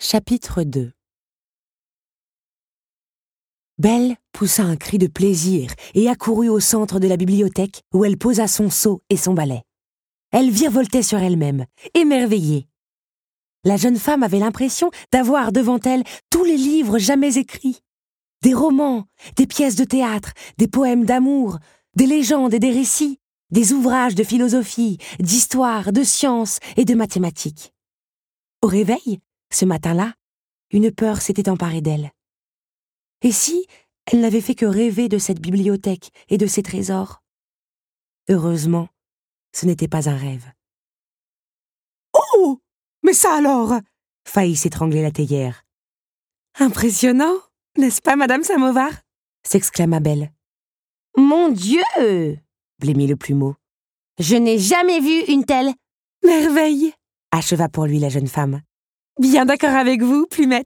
Chapitre 2. Belle poussa un cri de plaisir et accourut au centre de la bibliothèque où elle posa son seau et son balai. Elle virevoltait sur elle-même, émerveillée. La jeune femme avait l'impression d'avoir devant elle tous les livres jamais écrits. Des romans, des pièces de théâtre, des poèmes d'amour, des légendes et des récits, des ouvrages de philosophie, d'histoire, de sciences et de mathématiques. Au réveil, ce matin-là, une peur s'était emparée d'elle. Et si elle n'avait fait que rêver de cette bibliothèque et de ses trésors? Heureusement, ce n'était pas un rêve. « Oh! Mais ça alors !» faillit s'étrangler la théière. « Impressionnant, n'est-ce pas, Madame Samovar ?» s'exclama Belle. « Mon Dieu !» blêmit le plumeau. « Je n'ai jamais vu une telle... » « Merveille !» acheva pour lui la jeune femme. « Bien d'accord avec vous, Plumette. »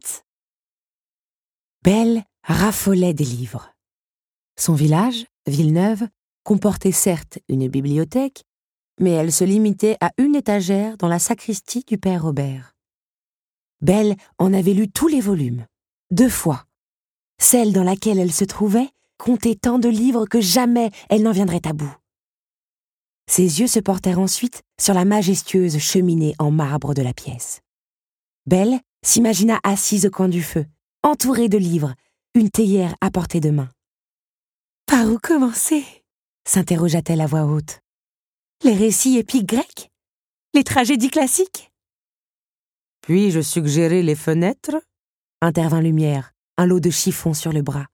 Belle raffolait des livres. Son village, Villeneuve, comportait certes une bibliothèque, mais elle se limitait à une étagère dans la sacristie du père Robert. Belle en avait lu tous les volumes, 2 fois. Celle dans laquelle elle se trouvait comptait tant de livres que jamais elle n'en viendrait à bout. Ses yeux se portèrent ensuite sur la majestueuse cheminée en marbre de la pièce. Belle s'imagina assise au coin du feu, entourée de livres, une théière à portée de main. « Par où commencer ?» s'interrogea-t-elle à voix haute. « Les récits épiques grecs? Les tragédies classiques ?» « Puis-je suggérer les fenêtres ?» intervint Lumière, un lot de chiffon sur le bras.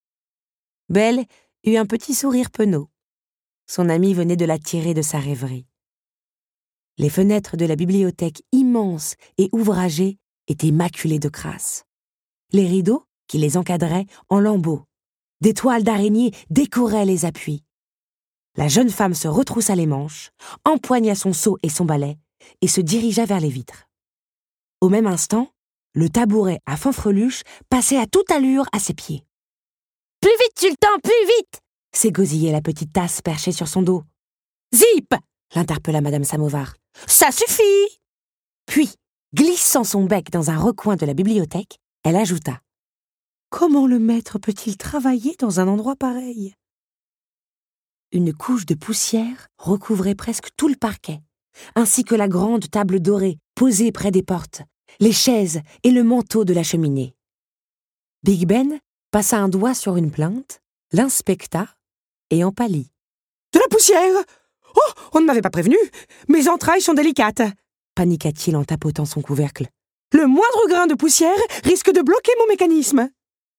Belle eut un petit sourire penaud. Son amie venait de la tirer de sa rêverie. Les fenêtres de la bibliothèque immense et ouvragée étaient maculées de crasse. Les rideaux, qui les encadraient, en lambeaux. Des toiles d'araignée décoraient les appuis. La jeune femme se retroussa les manches, empoigna son seau et son balai et se dirigea vers les vitres. Au même instant, le tabouret à fanfreluche passait à toute allure à ses pieds. « Plus vite, Sultan, plus vite !» s'égosillait la petite tasse perchée sur son dos. « Zip !» l'interpella Madame Samovar. « Ça suffit !» Puis, glissant son bec dans un recoin de la bibliothèque, elle ajouta: « Comment le maître peut-il travailler dans un endroit pareil ?» Une couche de poussière recouvrait presque tout le parquet, ainsi que la grande table dorée posée près des portes, les chaises et le manteau de la cheminée. Big Ben passa un doigt sur une plainte, l'inspecta et en pâlit. « De la poussière! Oh, on ne m'avait pas prévenu! Mes entrailles sont délicates !» paniqua-t-il en tapotant son couvercle. « Le moindre grain de poussière risque de bloquer mon mécanisme !»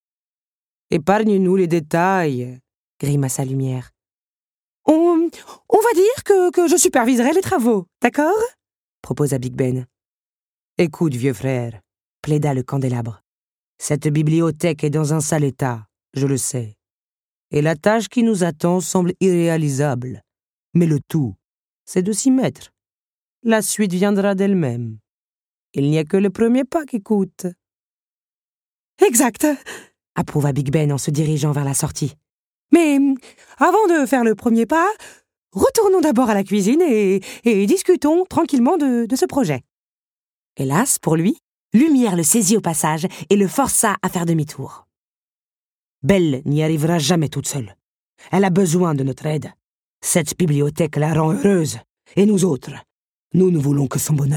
« Épargne-nous les détails !» grimaça Lumière. On va dire que je superviserai les travaux, d'accord ?» proposa Big Ben. « Écoute, vieux frère, » plaida le candélabre. « Cette bibliothèque est dans un sale état, je le sais. Et la tâche qui nous attend semble irréalisable. Mais le tout, c'est de s'y mettre. La suite viendra d'elle-même. Il n'y a que le premier pas qui coûte. » « Exact !» approuva Big Ben en se dirigeant vers la sortie. « Mais avant de faire le premier pas, retournons d'abord à la cuisine et discutons tranquillement de ce projet. » Hélas, pour lui, Lumière le saisit au passage et le força à faire demi-tour. « Belle n'y arrivera jamais toute seule. Elle a besoin de notre aide. Cette bibliothèque la rend heureuse. Et nous autres, nous ne voulons que son bonheur. »«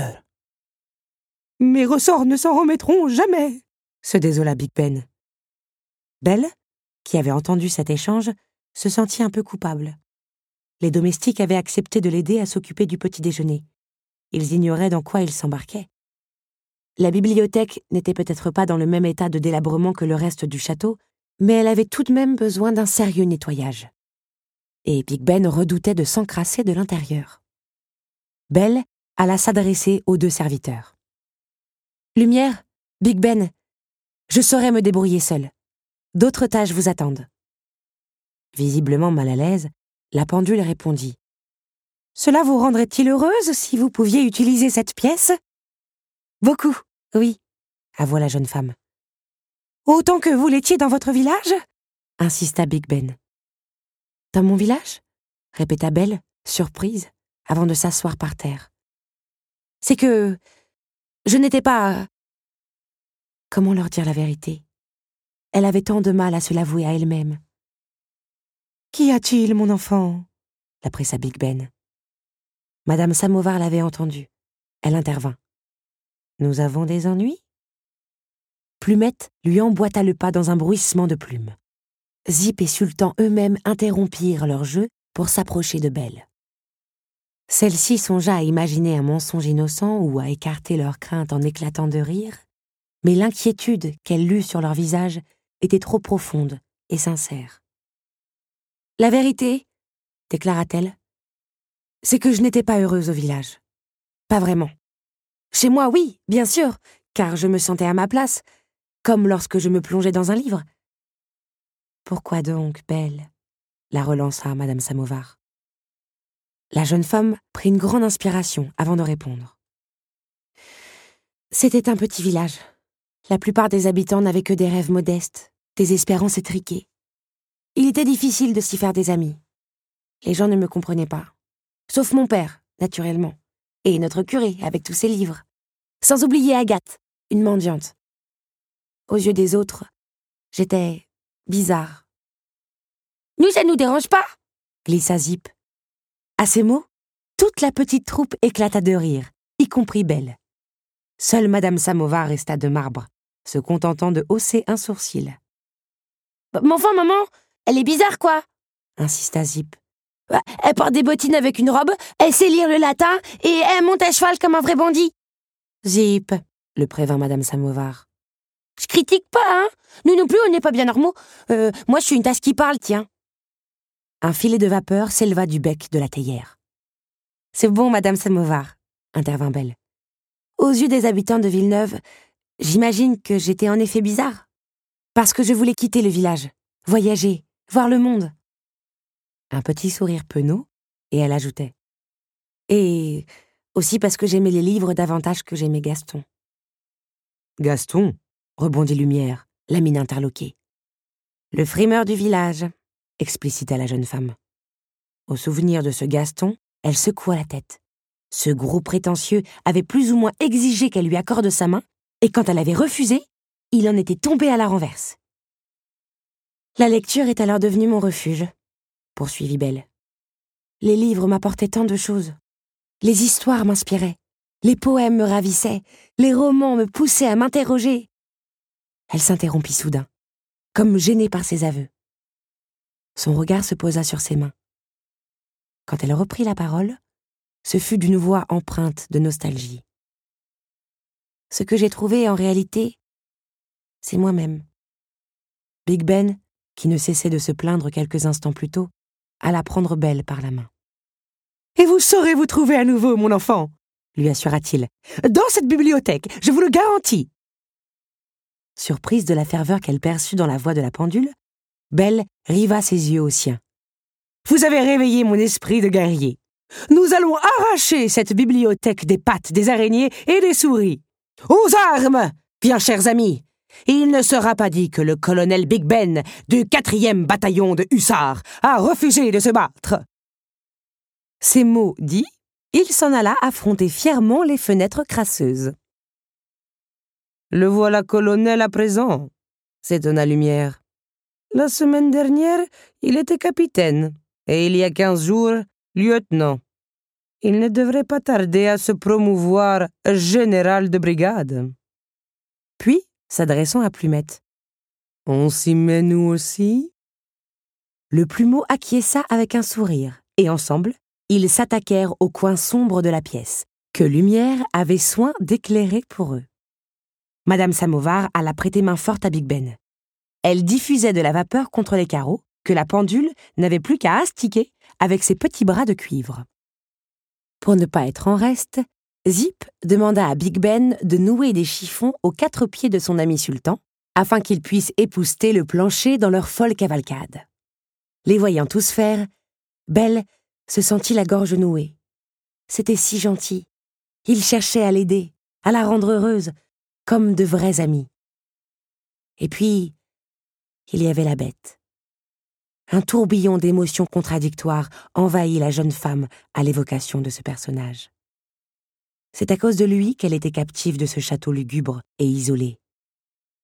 Mes ressorts ne s'en remettront jamais !» se désola Big Ben. Belle, qui avait entendu cet échange, se sentit un peu coupable. Les domestiques avaient accepté de l'aider à s'occuper du petit déjeuner. Ils ignoraient dans quoi ils s'embarquaient. La bibliothèque n'était peut-être pas dans le même état de délabrement que le reste du château, mais elle avait tout de même besoin d'un sérieux nettoyage. Et Big Ben redoutait de s'encrasser de l'intérieur. Belle alla s'adresser aux 2 serviteurs. « Lumière, Big Ben, je saurai me débrouiller seule. D'autres tâches vous attendent. » Visiblement mal à l'aise, la pendule répondit: « Cela vous rendrait-il heureuse si vous pouviez utiliser cette pièce ?»« Beaucoup, oui, » avoua la jeune femme. « Autant que vous l'étiez dans votre village ?» insista Big Ben. « Dans mon village ?» répéta Belle, surprise, avant de s'asseoir par terre. « C'est que je n'étais pas Comment leur dire la vérité? Elle avait tant de mal à se l'avouer à elle-même. « Qu'y a-t-il, mon enfant ?» la pressa Big Ben. Madame Samovar l'avait entendue. Elle intervint. « Nous avons des ennuis ?» Plumette lui emboîta le pas dans un bruissement de plumes. Zip et Sultan eux-mêmes interrompirent leur jeu pour s'approcher de Belle. Celle-ci songea à imaginer un mensonge innocent ou à écarter leurs craintes en éclatant de rire, mais l'inquiétude qu'elle lut sur leur visage était trop profonde et sincère. « La vérité, déclara-t-elle, c'est que je n'étais pas heureuse au village. Pas vraiment. Chez moi, oui, bien sûr, car je me sentais à ma place, comme lorsque je me plongeais dans un livre. »« Pourquoi donc, Belle ?» la relança Madame Samovar. La jeune femme prit une grande inspiration avant de répondre. C'était un petit village. La plupart des habitants n'avaient que des rêves modestes, des espérances étriquées. Il était difficile de s'y faire des amis. Les gens ne me comprenaient pas. Sauf mon père, naturellement, et notre curé avec tous ses livres. Sans oublier Agathe, une mendiante. Aux yeux des autres, j'étais bizarre. « Nous, ça nous dérange pas !» glissa Zip. À ces mots, toute la petite troupe éclata de rire, y compris Belle. Seule Madame Samovar resta de marbre, se contentant de hausser un sourcil. « Mais enfin, maman, elle est bizarre, quoi !» insista Zip. « Elle porte des bottines avec une robe, elle sait lire le latin et elle monte à cheval comme un vrai bandit. »« Zip, » le prévint Madame Samovar. « Je critique pas, hein. Nous non plus, on n'est pas bien normaux. Moi, je suis une tasse qui parle, tiens. » Un filet de vapeur s'éleva du bec de la théière. « C'est bon, Madame Samovar, » intervint Belle. « Aux yeux des habitants de Villeneuve, j'imagine que j'étais en effet bizarre. Parce que je voulais quitter le village, voyager, voir le monde. » Un petit sourire penaud, et elle ajoutait. « Et aussi parce que j'aimais les livres davantage que j'aimais Gaston. »« Gaston ?» rebondit Lumière, la mine interloquée. « Le frimeur du village, » explicita la jeune femme. Au souvenir de ce Gaston, elle secoua la tête. Ce gros prétentieux avait plus ou moins exigé qu'elle lui accorde sa main, et quand elle avait refusé, il en était tombé à la renverse. « La lecture est alors devenue mon refuge, » poursuivit Belle. « Les livres m'apportaient tant de choses. Les histoires m'inspiraient, les poèmes me ravissaient, les romans me poussaient à m'interroger. » Elle s'interrompit soudain, comme gênée par ses aveux. Son regard se posa sur ses mains. Quand elle reprit la parole, ce fut d'une voix empreinte de nostalgie. « Ce que j'ai trouvé en réalité, c'est moi-même. » Big Ben, qui ne cessait de se plaindre quelques instants plus tôt, alla prendre Belle par la main. « Et vous saurez vous trouver à nouveau, mon enfant, » lui assura-t-il. « Dans cette bibliothèque, je vous le garantis. » Surprise de la ferveur qu'elle perçut dans la voix de la pendule, Belle riva ses yeux aux siens. « Vous avez réveillé mon esprit de guerrier. Nous allons arracher cette bibliothèque des pattes, des araignées et des souris. Aux armes, bien chers amis. Il ne sera pas dit que le colonel Big Ben du 4e bataillon de hussards a refusé de se battre. » Ces mots dits, il s'en alla affronter fièrement les fenêtres crasseuses. « Le voilà colonel à présent, » s'étonna Lumière. « La semaine dernière, il était capitaine, et il y a 15 jours, lieutenant. Il ne devrait pas tarder à se promouvoir général de brigade. » Puis, s'adressant à Plumette. « On s'y met nous aussi ?» Le plumeau acquiesça avec un sourire, et ensemble, ils s'attaquèrent au coin sombre de la pièce, que Lumière avait soin d'éclairer pour eux. Madame Samovar alla prêter main forte à Big Ben. Elle diffusait de la vapeur contre les carreaux, que la pendule n'avait plus qu'à astiquer avec ses petits bras de cuivre. Pour ne pas être en reste, Zip demanda à Big Ben de nouer des chiffons aux 4 pieds de son ami sultan, afin qu'ils puissent épousseter le plancher dans leur folle cavalcade. Les voyant tous faire, Belle se sentit la gorge nouée. C'était si gentil. Il cherchait à l'aider, à la rendre heureuse, comme de vrais amis. Et puis, il y avait la bête. Un tourbillon d'émotions contradictoires envahit la jeune femme à l'évocation de ce personnage. C'est à cause de lui qu'elle était captive de ce château lugubre et isolé.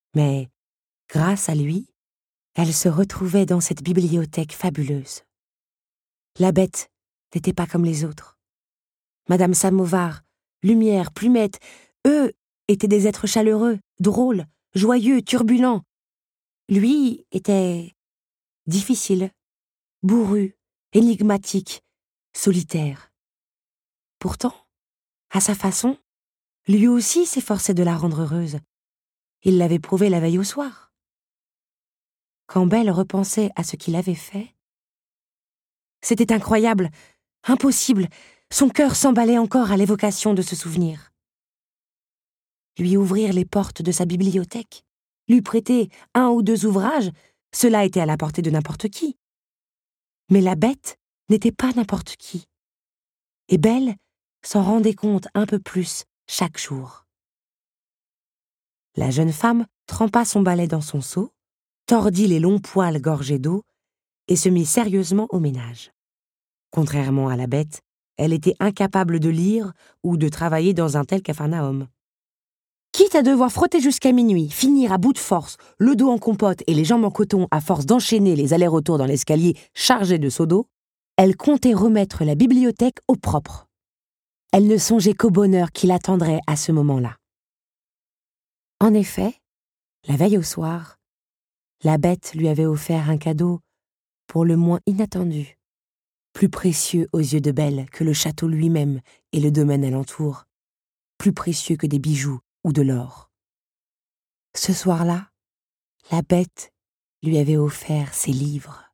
Mais, grâce à lui, elle se retrouvait dans cette bibliothèque fabuleuse. La bête n'était pas comme les autres. Madame Samovar, Lumière, Plumette, eux étaient des êtres chaleureux, drôles, joyeux, turbulents. Lui était difficile, bourru, énigmatique, solitaire. Pourtant, à sa façon, lui aussi s'efforçait de la rendre heureuse. Il l'avait prouvé la veille au soir. Quand Belle repensait à ce qu'il avait fait, c'était incroyable, impossible. Son cœur s'emballait encore à l'évocation de ce souvenir. Lui ouvrir les portes de sa bibliothèque, lui prêter 1 ou 2 ouvrages, cela était à la portée de n'importe qui. Mais la bête n'était pas n'importe qui. Et Belle s'en rendait compte un peu plus chaque jour. La jeune femme trempa son balai dans son seau, tordit les longs poils gorgés d'eau et se mit sérieusement au ménage. Contrairement à la bête, elle était incapable de lire ou de travailler dans un tel capharnaüm. Quitte à devoir frotter jusqu'à minuit, finir à bout de force, le dos en compote et les jambes en coton à force d'enchaîner les allers-retours dans l'escalier chargé de seaux d'eau, elle comptait remettre la bibliothèque au propre. Elle ne songeait qu'au bonheur qui l'attendrait à ce moment-là. En effet, la veille au soir, la bête lui avait offert un cadeau pour le moins inattendu, plus précieux aux yeux de Belle que le château lui-même et le domaine alentour, plus précieux que des bijoux ou de l'or. Ce soir-là, la bête lui avait offert ses livres.